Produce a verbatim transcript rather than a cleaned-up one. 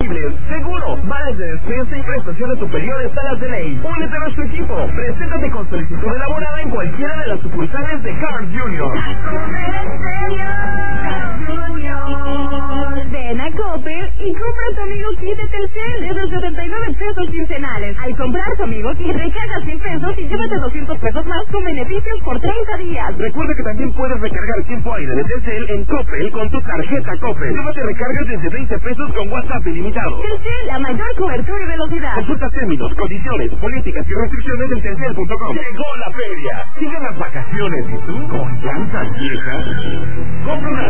disponibles. Seguro, vales de despensa y prestaciones superiores a las de ley. Únete a nuestro equipo. Preséntate con solicitud elaborada en cualquiera de las sucursales de Carl junior Ven a Coppel y compra tu amigo kit de Telcel desde setenta y nueve pesos quincenales. Al comprar tu amigo kit, recarga cien pesos y llévate doscientos pesos más con beneficios por treinta días. Recuerda que también puedes recargar tiempo aire de Telcel en Coppel con tu tarjeta Coppel. Llévate recargas desde veinte pesos con WhatsApp ilimitado. Telcel, la mayor cobertura y velocidad. Consulta términos, condiciones, políticas y restricciones en telcel punto com. Llegó la feria. Siguen las vacaciones y tú con llantas viejas. Compra una